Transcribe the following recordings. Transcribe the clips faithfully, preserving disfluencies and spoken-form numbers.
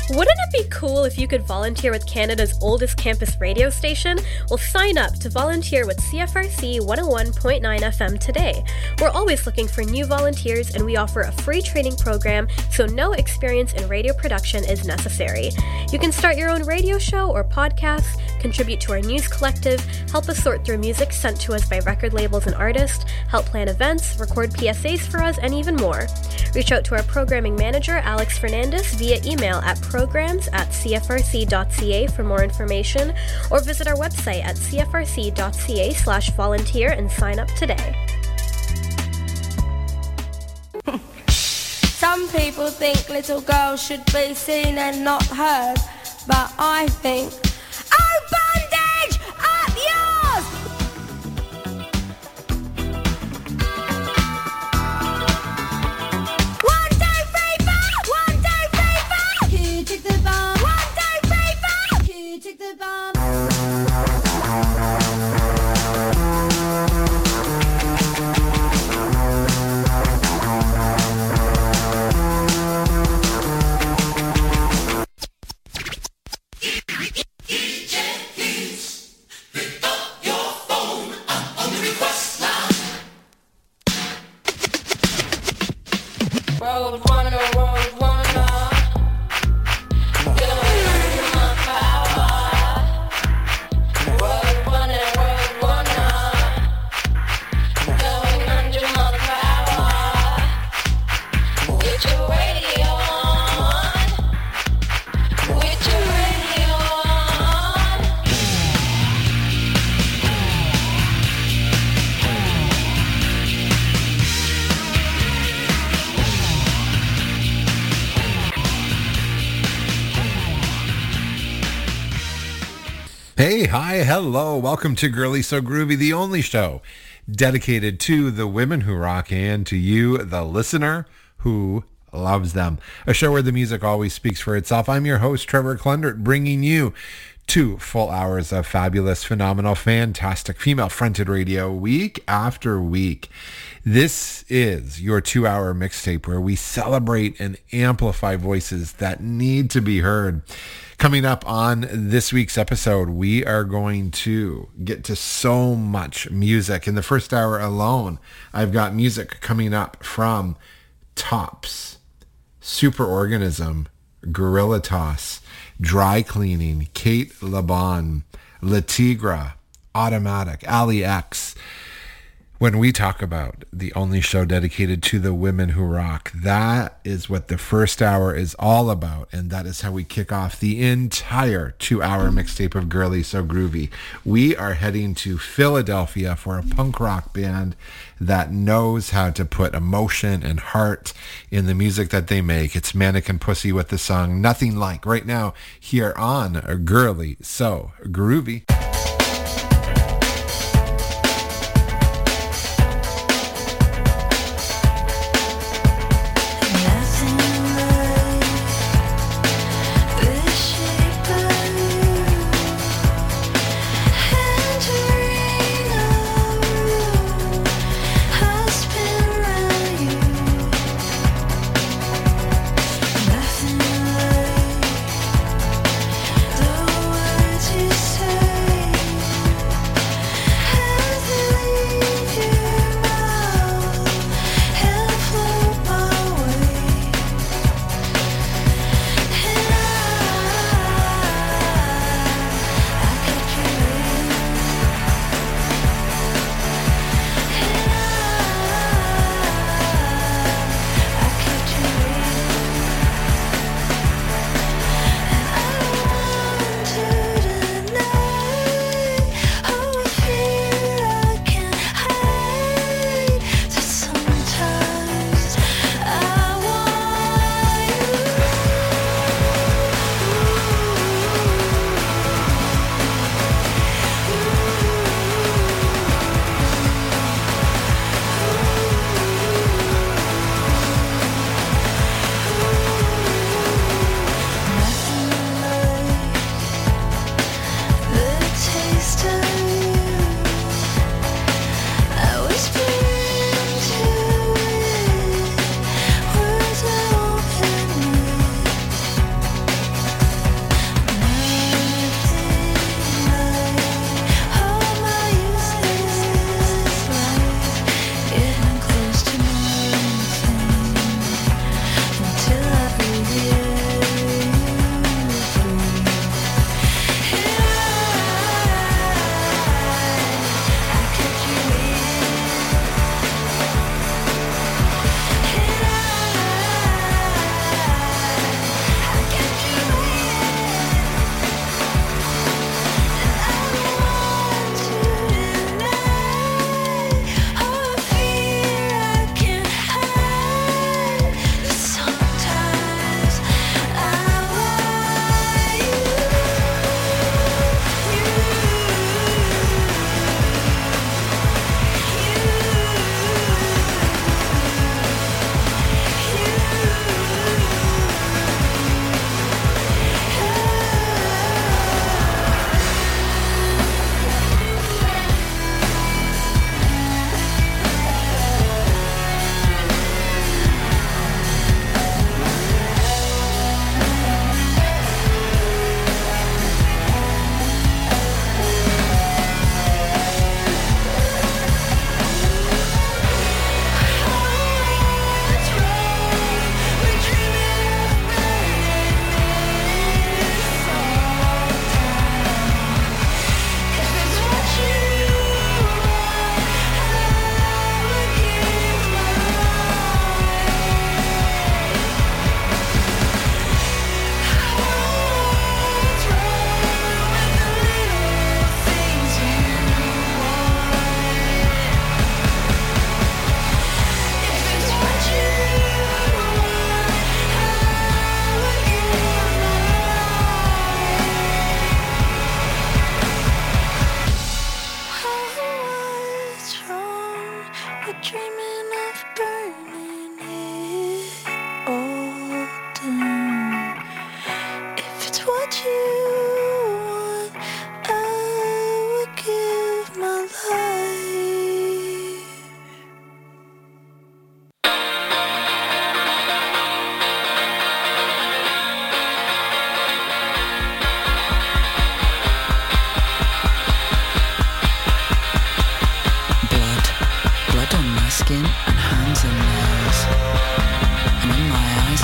Wouldn't it be cool if you could volunteer with Canada's oldest campus radio station? Well, sign up to volunteer with C F R C one oh one point nine F M today. We're always looking for new volunteers, and we offer a free training program, so no experience in radio production is necessary. You can start your own radio show or podcast, contribute to our news collective, help us sort through music sent to us by record labels and artists, help plan events, record P S As for us, and even more. Reach out to our programming manager, Alex Fernandez, via email at programs at c f r c dot c a for more information, or visit our website at c f r c dot c a slash volunteer and sign up today. Some people think little girls should be seen and not heard, but I think, oh, bondage, up yours! One, two, three, four! One, two, three, four! Who took the bomb? One, two, three, four! Who took the bomb? Road runner, road runner. Going under my power. Road runner, road runner. Going under my power. With your radio on. With your radio on. Hey, hi, hello. Welcome to Girly So Groovy, the only show dedicated to the women who rock and to you, the listener who loves them. A show where the music always speaks for itself. I'm your host, Trevor Klundert, bringing you two full hours of fabulous, phenomenal, fantastic female-fronted radio week after week. This is your two-hour mixtape where we celebrate and amplify voices that need to be heard. Coming up on this week's episode, we are going to get to so much music. In the first hour alone, I've got music coming up from Tops, Superorganism, Gorilla Toss, Dry Cleaning, Kate Laban, La Tigra, Automatic, Ali X. When we talk about the only show dedicated to the women who rock, that is what the first hour is all about. And that is how we kick off the entire two-hour mixtape of Girly So Groovy. We are heading to Philadelphia for a punk rock band that knows how to put emotion and heart in the music that they make. It's Mannequin Pussy with the song Nothing Like, right now here on Girly So Groovy. The words you say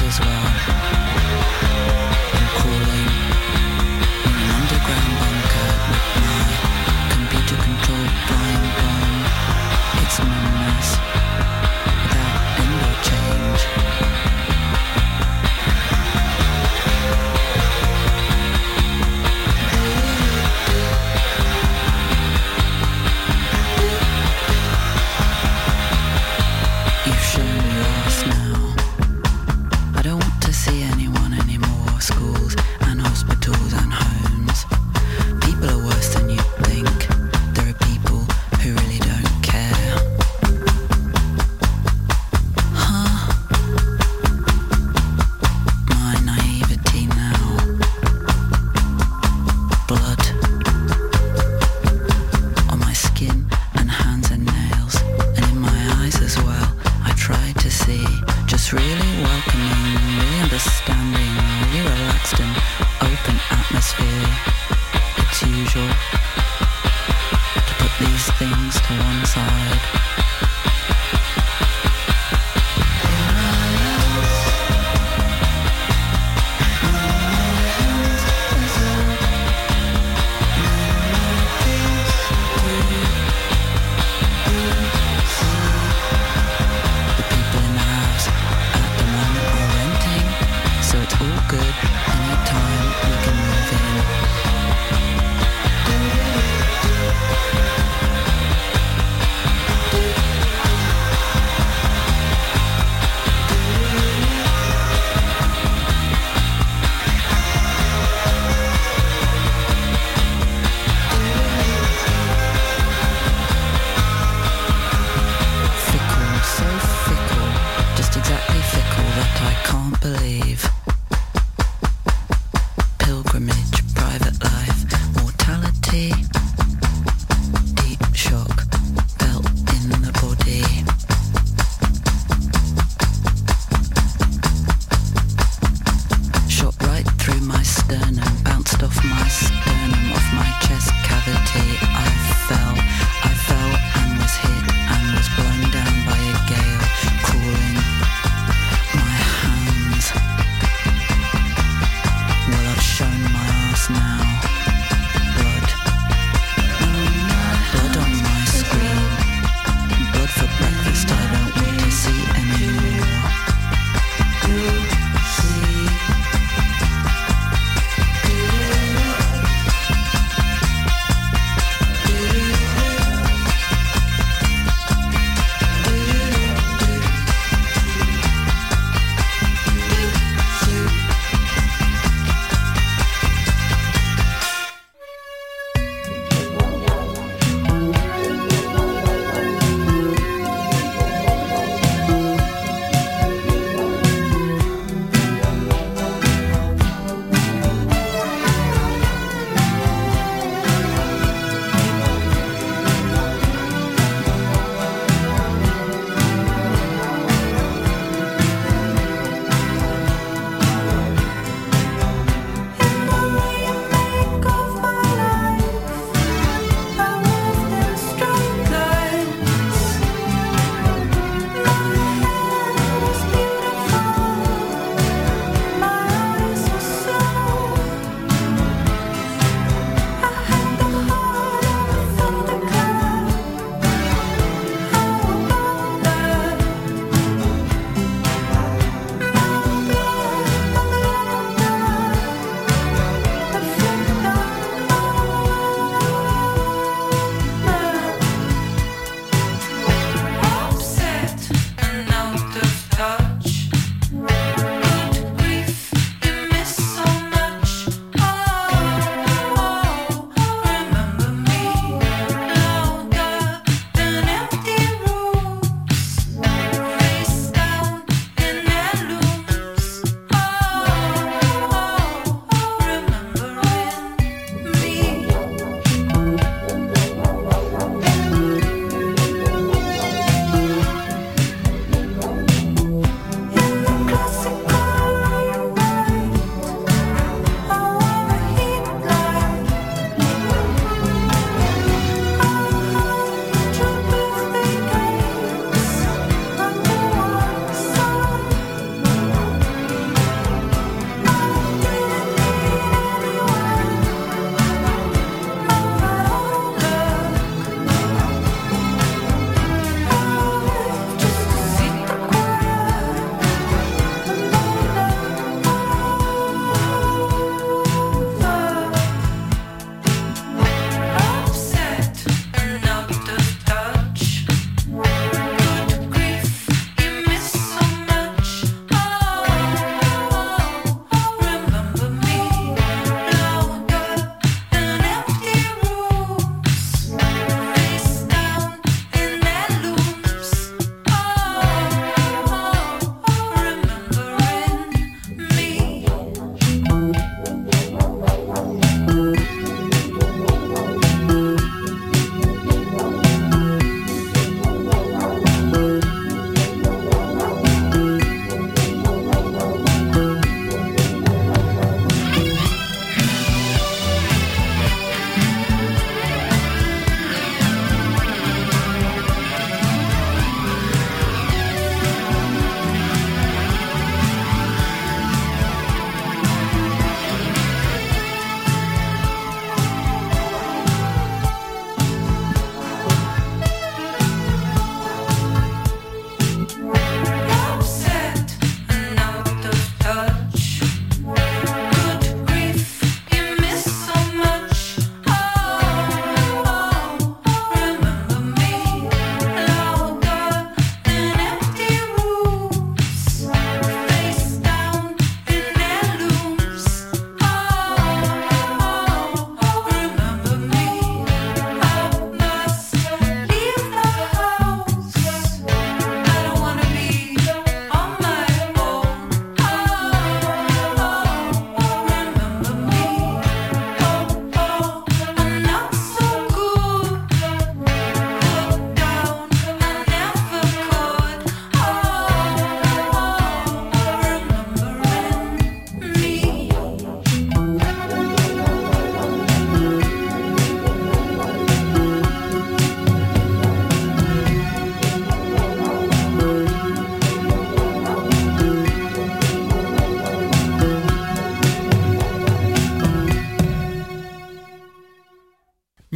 as well. I'm crawling in an underground bunker with my computer-controlled flying bomb. It's a mess without end or change. You've shown me lost now. I don't want to see any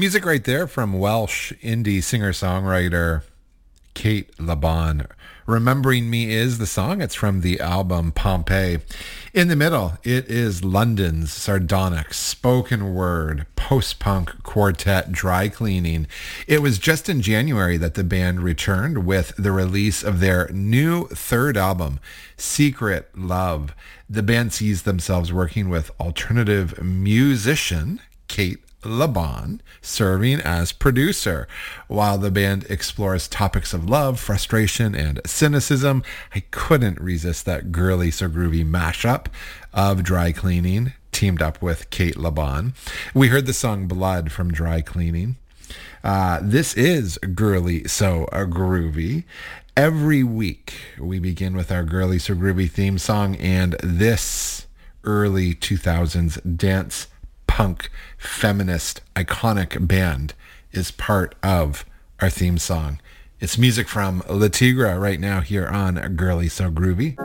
Music right there from Welsh indie singer-songwriter Kate Laban. Remembering Me is the song. It's from the album Pompeii. In the middle, it is London's sardonic spoken word post-punk quartet Dry Cleaning. It was just in January that the band returned with the release of their new third album, Secret Love. The band sees themselves working with alternative musician Kate Laban serving as producer. While the band explores topics of love, frustration, and cynicism, I couldn't resist that Girly So Groovy mashup of Dry Cleaning teamed up with Kate Laban. We heard the song Blood from Dry Cleaning. Uh, this is Girly So Groovy. Every week we begin with our Girly So Groovy theme song, and this early two thousands dance punk feminist iconic band is part of our theme song. It's music from Le Tigre right now here on Girly So Groovy.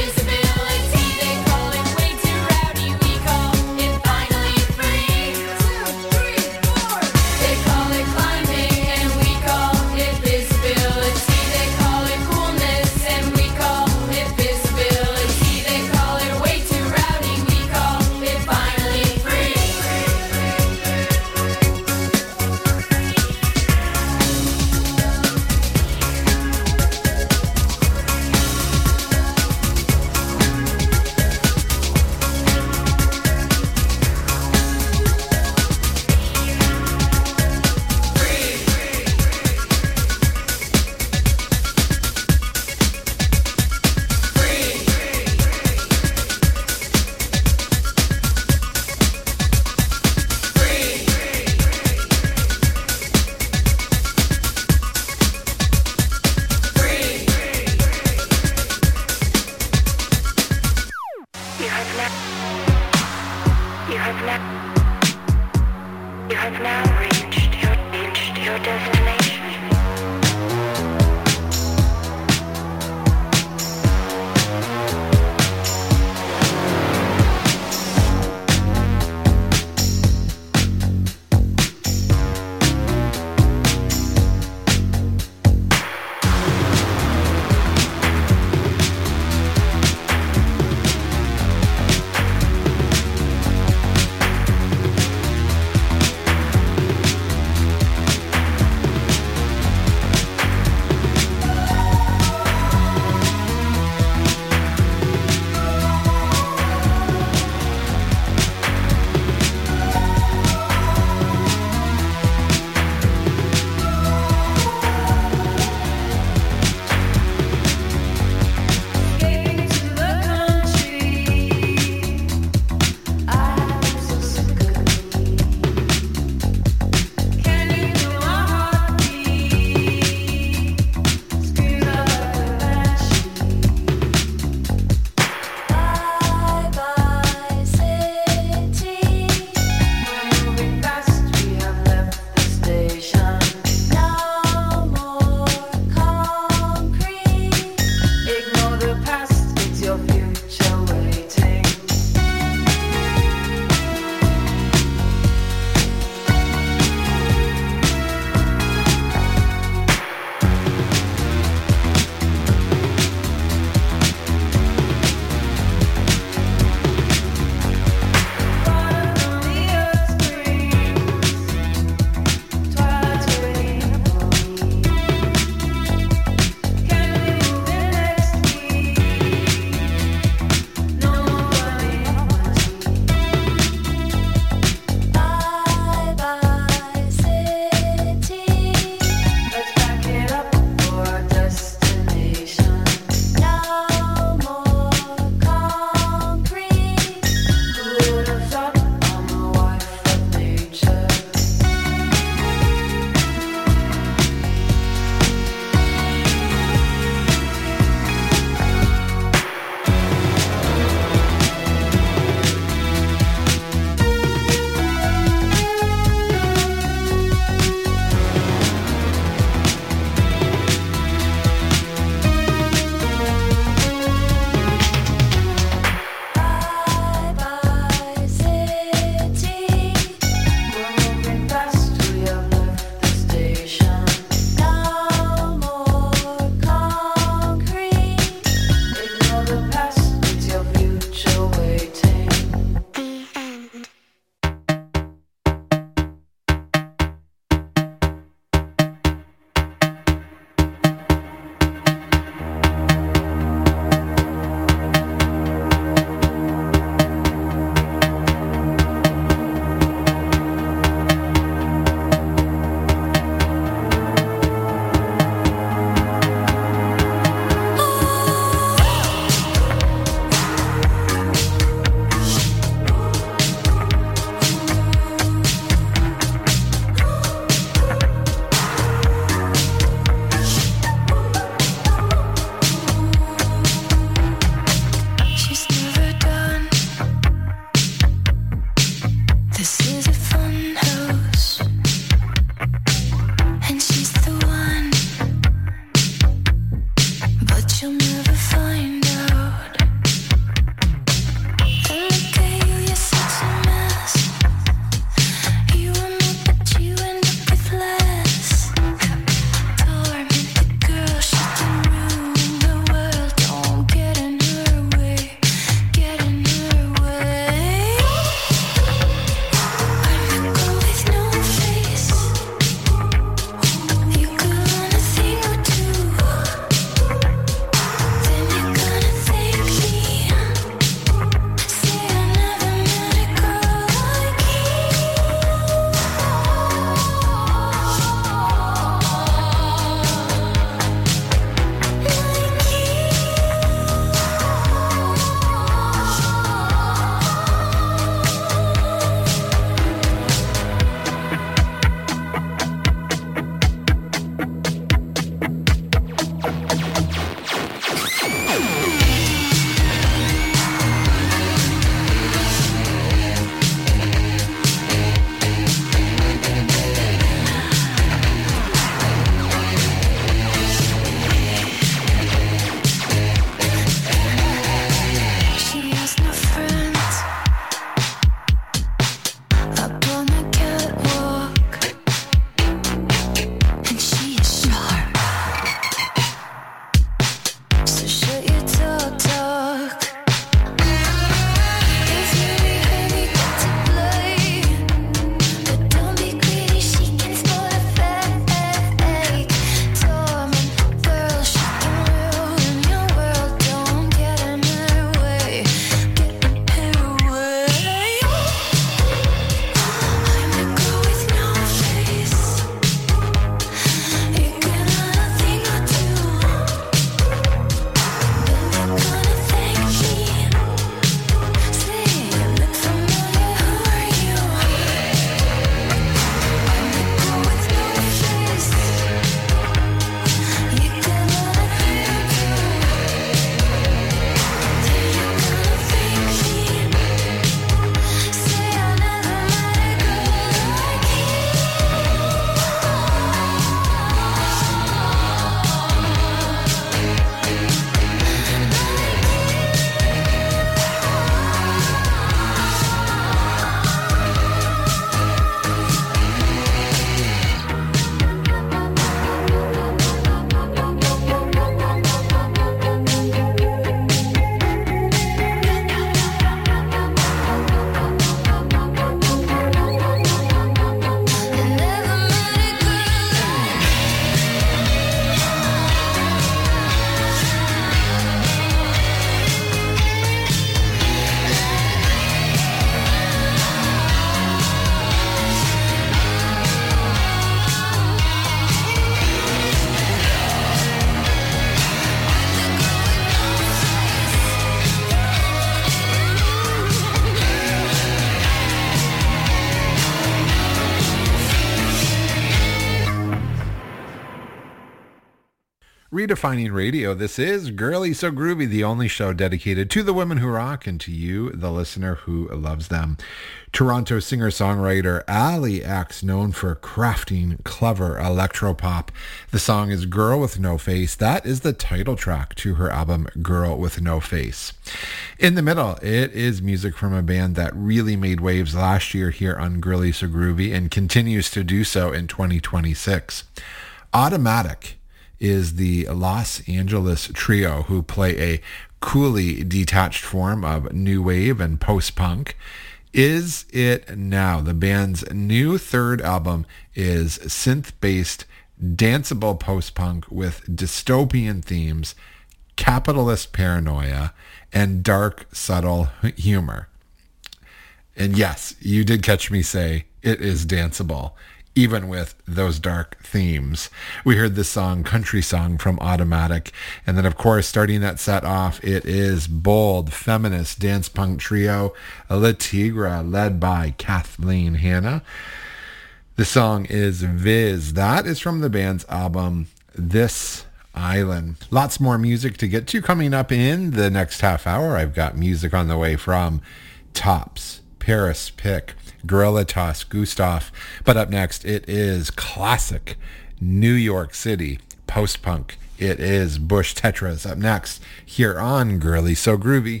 Redefining Radio. This is Girly So Groovy, the only show dedicated to the women who rock and to you, the listener who loves them. Toronto singer-songwriter Ali X, known for crafting clever electropop. The song is Girl With No Face. That is the title track to her album Girl With No Face. In the middle, it is music from a band that really made waves last year here on Girly So Groovy and continues to do so in twenty twenty-six. Automatic is the Los Angeles trio who play a coolly detached form of new wave and post-punk. Is It Now? The band's new third album is synth-based, danceable post-punk with dystopian themes, capitalist paranoia, and dark, subtle humor. And yes, you did catch me say it is danceable, even with those dark themes. We heard this song, Country Song, from Automatic. And then, of course, starting that set off, it is bold, feminist dance punk trio, La Tigra, led by Kathleen Hanna. The song is Viz. That is from the band's album, This Island. Lots more music to get to coming up in the next half hour. I've got music on the way from Tops, Paris Pick, Gorilla Toss, Gustav. But up next, it is classic New York City post-punk. It is Bush Tetras up next here on Girly So Groovy.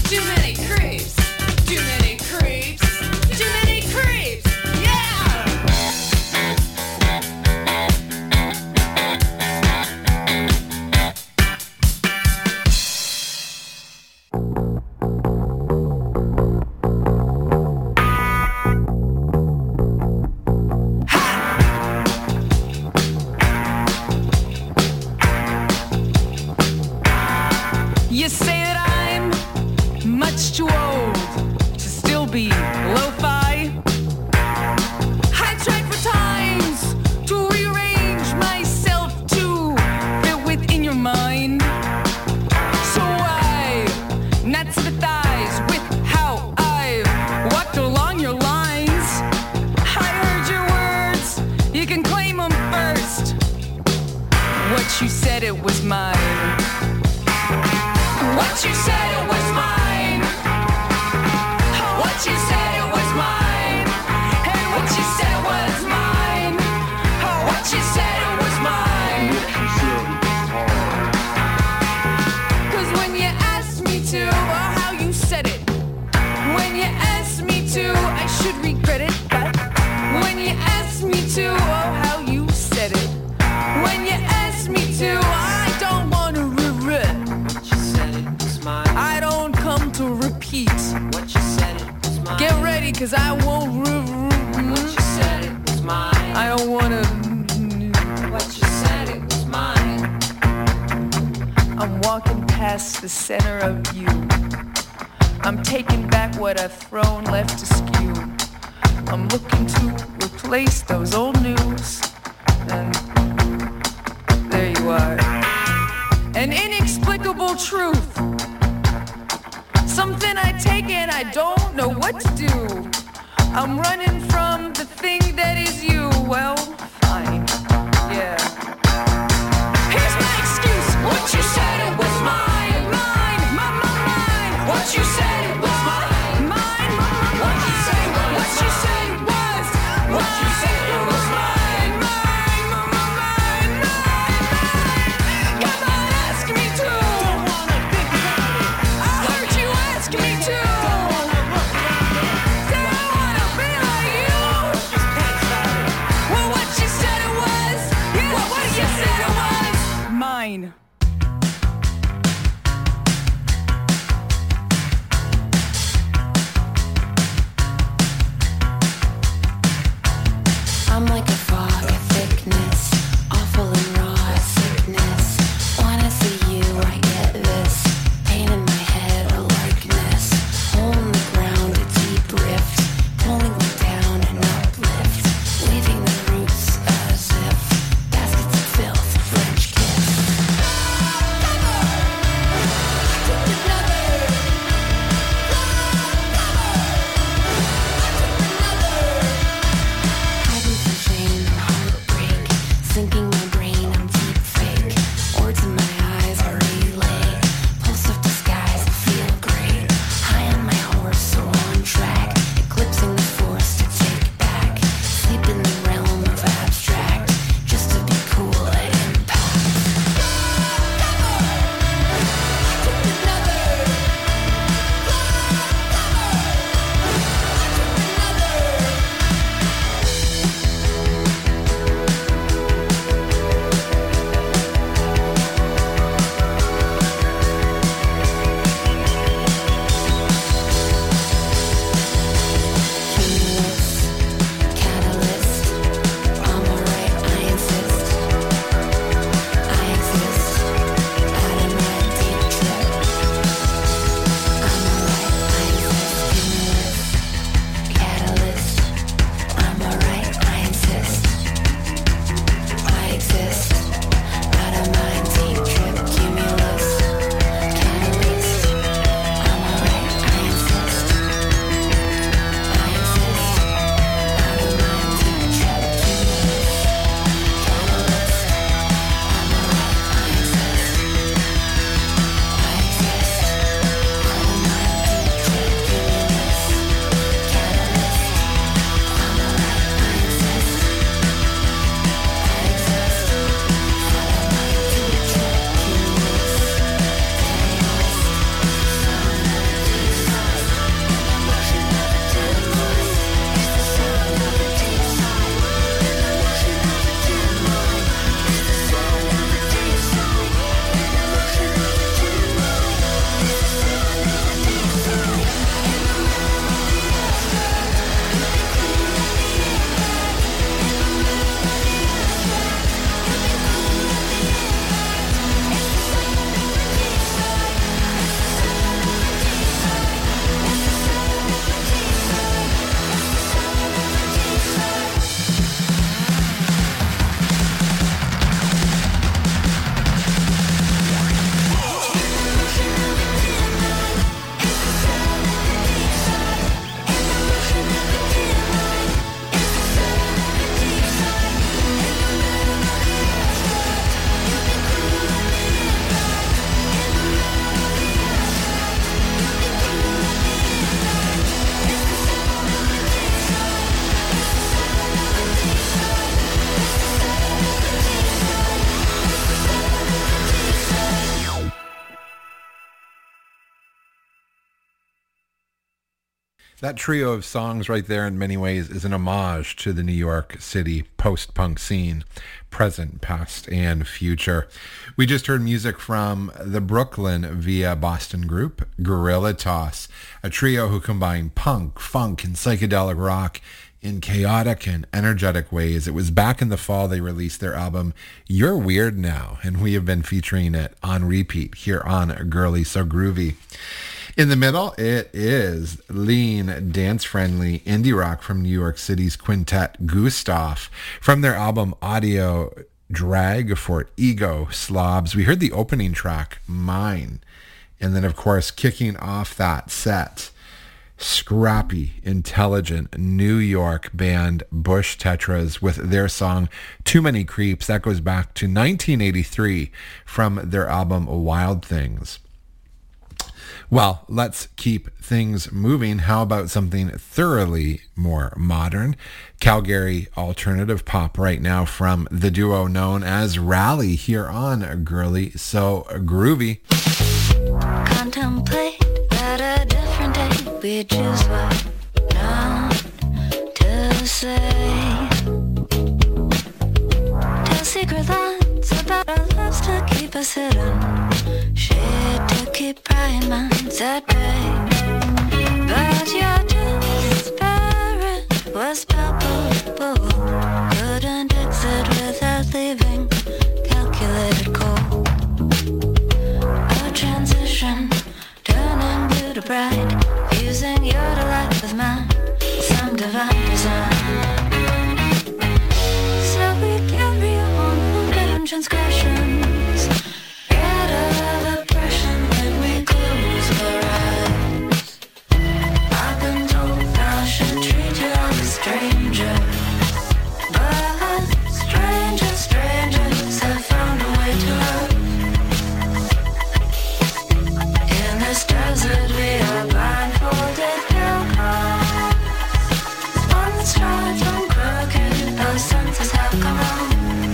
Too many creeps. Too many creeps. Too many creeps. Yeah! You say that I'm much too old to still be lo-fi. I tried for times to rearrange myself to fit within your mind. So I not sympathize with how I've walked along your lines. I heard your words, you can claim them first. What you said, it was mine. What you said, it was mine. What you said, it was mine. Hey, what you said was mine. What you said, it was mine. Cause when you asked me to, or how you said it, when you asked me to, I should regret it. But when you asked me to, oh, how you said it, when you asked me to, I don't want to regret. I don't come to repeat. What you said, it was mine. Get ready, cause I won't. Re- re- what you said, it was mine. I don't wanna. What you said, it was mine. I'm walking past the center of you. I'm taking back what I've thrown, left askew. I'm looking to replace those old news. And there you are. An inexplicable truth. Something I take and I don't know what to do. I'm running from the thing that is you. Well, fine, yeah. Here's my excuse. What you said, it was mine. Mine, mine, mine, mine. What you said, it was mine. Mine, mine, mine. What you said, what you said it was. What you said, it was mine. Mine, mine, mine, mine, mine. Come on, ask me to. Don't wanna think about it. I heard you ask me to. Don't wanna look around it. Say I wanna be like you. Well, what you said it was. Yeah, what you said it was. Mine. That trio of songs right there in many ways is an homage to the New York City post-punk scene, present, past, and future. We just heard music from the Brooklyn via Boston group Gorilla Toss, a trio who combine punk, funk, and psychedelic rock in chaotic and energetic ways. It was back in the fall they released their album You're Weird Now, and we have been featuring it on repeat here on Girly So Groovy. In the middle, it is lean, dance-friendly indie rock from New York City's quintet Gustav. From their album Audio Drag for Ego Slobs, we heard the opening track, Mine. And then, of course, kicking off that set, scrappy, intelligent New York band Bush Tetras with their song Too Many Creeps. That goes back to nineteen eighty-three from their album Wild Things. Well, let's keep things moving. How about something thoroughly more modern? Calgary alternative pop right now from the duo known as Rally here on Girly So Groovy. Contemplate at a different day. We choose what not to say. Tell secret lines about our lives to keep us hidden. Shit to keep prying minds at bay. But your disparate was palpable. Couldn't exit without leaving calculated cold. A transition, turning blue to bright, fusing your delight with mine, some divine design. So we carry on hidden transgressions, get of oppression when we close our eyes. I've been told I should treat you like a stranger, but strangers, strangers have found a way to love. In this desert we are blindfolded pilgrims. One strides on crooked, our senses have come home.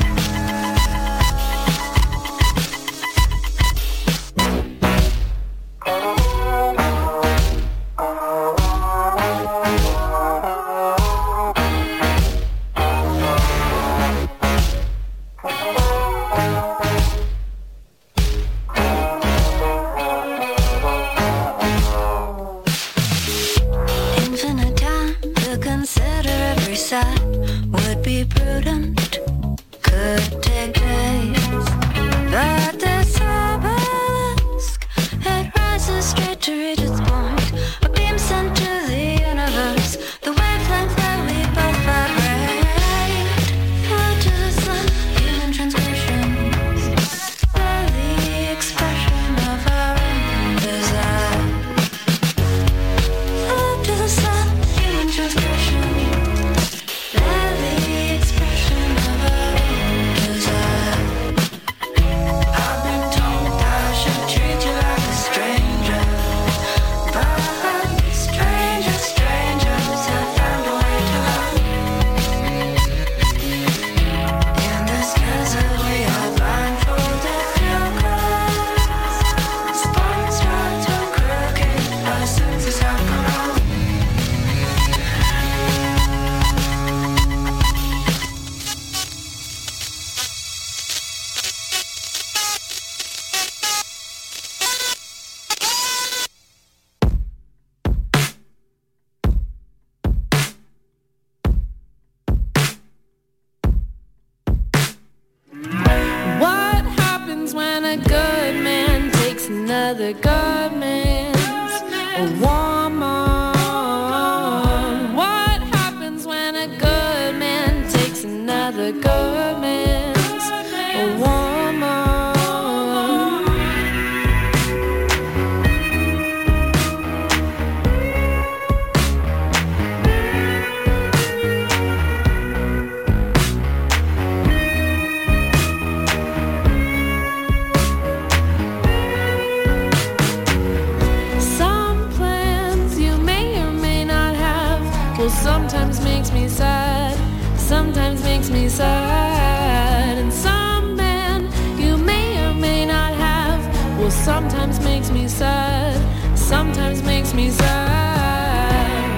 Infinite time to consider every side would be prudent, could take days. But this obelisk, it rises straight to reach its point. A beam sent to the universe, the wavelength that we both vibrate. Flew to the sun, human transgressions, are the expression of our own desire. Flew to the sun, human transgressions, they're the expression of our own desire. I've been told I should treat you like a stranger, but strangers, strangers have found a way to love. In this desert we are blindfolded pilgrims. Spines run to crooked, our senses have come home. What happens when a good man takes another good man's woman? What happens when a good man takes another good man's woman? Some plans you may or may not have will sometimes makes me sad, sometimes makes me sad. And some man you may or may not have will sometimes makes me sad, sometimes makes me sad.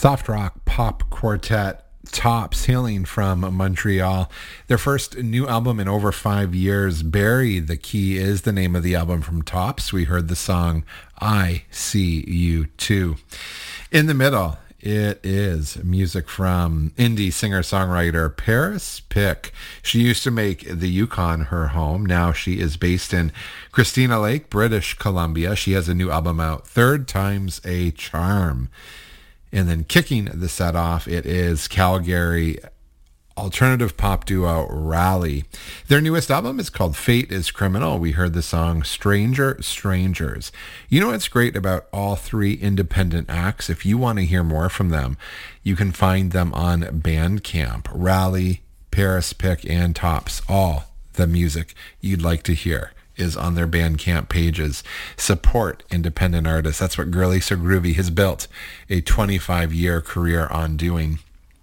soft rock pop quartet Tops, hailing from Montreal. Their first new album in over five years, Bury the Key, is the name of the album from Tops. We heard the song I See You Too. In the middle, it is music from indie singer-songwriter Paris Pick. She used to make the Yukon her home. Now she is based in Christina Lake, British Columbia. She has a new album out, Third Time's a Charm. And then kicking the set off, it is Calgary alternative pop duo Rally. Their newest album is called Fate is Criminal. We heard the song Stranger Strangers. You know what's great about all three independent acts? If you want to hear more from them, you can find them on Bandcamp. Rally, Paris Pick, and Tops. All the music you'd like to hear is on their Bandcamp pages. Support independent artists. That's what Girly So Groovy has built a twenty-five year career on doing.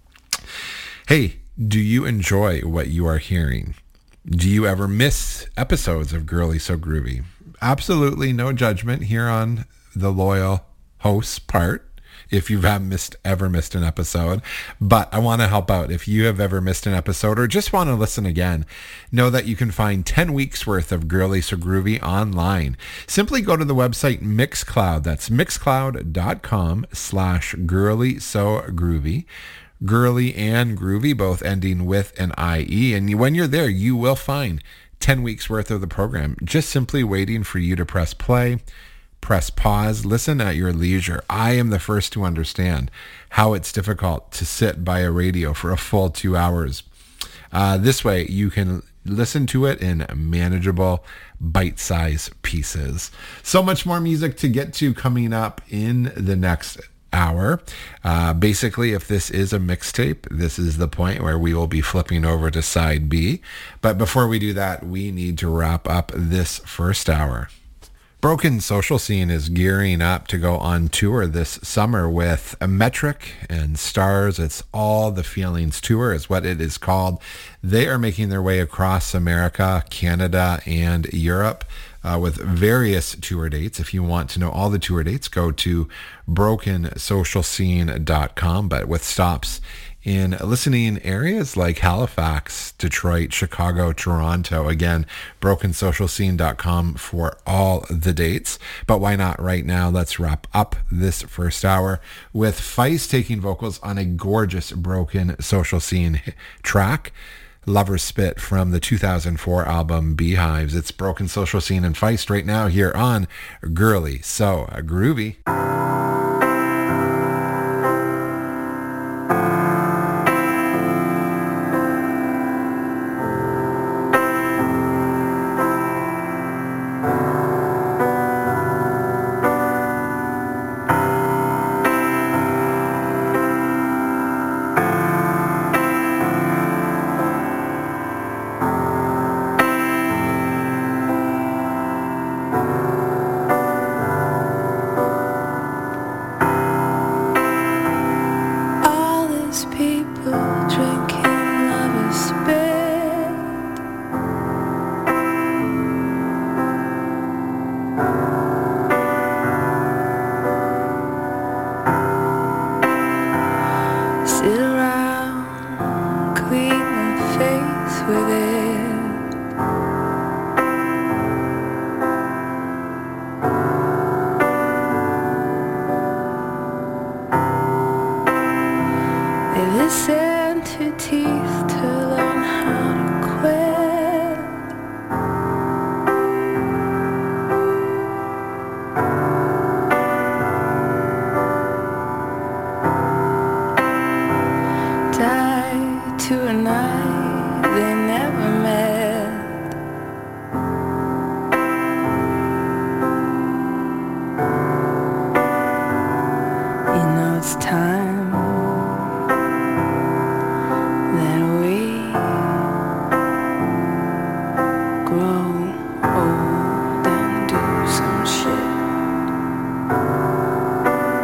Hey, do you enjoy what you are hearing? Do you ever miss episodes of Girly So Groovy? Absolutely no judgment here on the loyal host's part if you have missed ever missed an episode, but I want to help out. If you have ever missed an episode or just want to listen again, know that you can find ten weeks worth of Girly So Groovy online. Simply go to the website Mixcloud. That's mixcloud.com slash Girly So Groovy. Girly and Groovy, both ending with an I E. And when you're there, you will find ten weeks worth of the program, just simply waiting for you to press play, press pause, listen at your leisure. I am the first to understand how it's difficult to sit by a radio for a full two hours. Uh, this way, you can listen to it in manageable, bite-sized pieces. So much more music to get to coming up in the next hour. Uh, basically, if this is a mixtape, this is the point where we will be flipping over to side B. But before we do that, we need to wrap up this first hour. Broken Social Scene is gearing up to go on tour this summer with a Metric and Stars. It's All the Feelings Tour is what it is called. They are making their way across America, Canada, and Europe uh, with various tour dates. If you want to know all the tour dates, go to broken social scene dot com, but with stops in listening areas like Halifax, Detroit, Chicago, Toronto. Again, broken social scene dot com for all the dates. But why not right now? Let's wrap up this first hour with Feist taking vocals on a gorgeous Broken Social Scene track, Lover's Spit, from the two thousand four album Beehives. It's Broken Social Scene and Feist right now here on Girly So Groovy.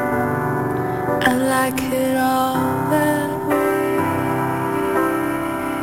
I like it all that way.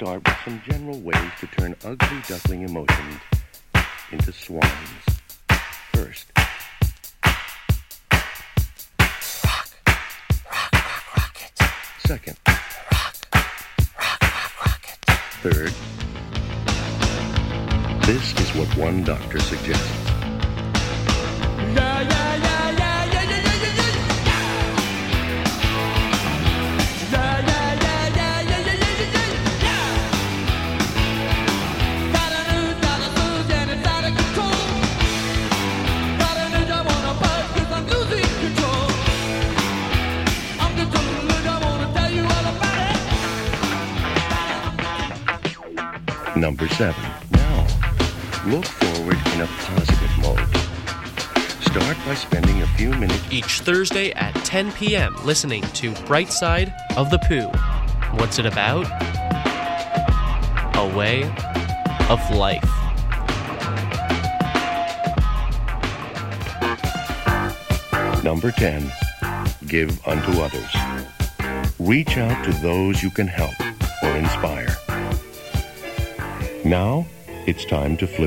start with some general ways to turn ugly duckling emotions into swans. First, rock, rock, rock, rock it. Second, rock, rock, rock, rock it. Third, this is what one doctor suggests. Yeah, yeah, yeah, yeah, yeah, yeah, yeah, yeah, yeah. Yeah, yeah, yeah, yeah, yeah, yeah, yeah, yeah. Gotta lose, gotta lose, and it's out of control. Gotta lose, I wanna buzz, 'cause I'm losing control. I'm controlling, look, I wanna tell you all about it. Number seven. Now, look forward in a positive mode. Start by spending a few minutes each Thursday at ten p.m. listening to Bright Side of the Pooh. What's it about? A way of life. Number ten. Give unto others. Reach out to those you can help or inspire. Now, it's time to flip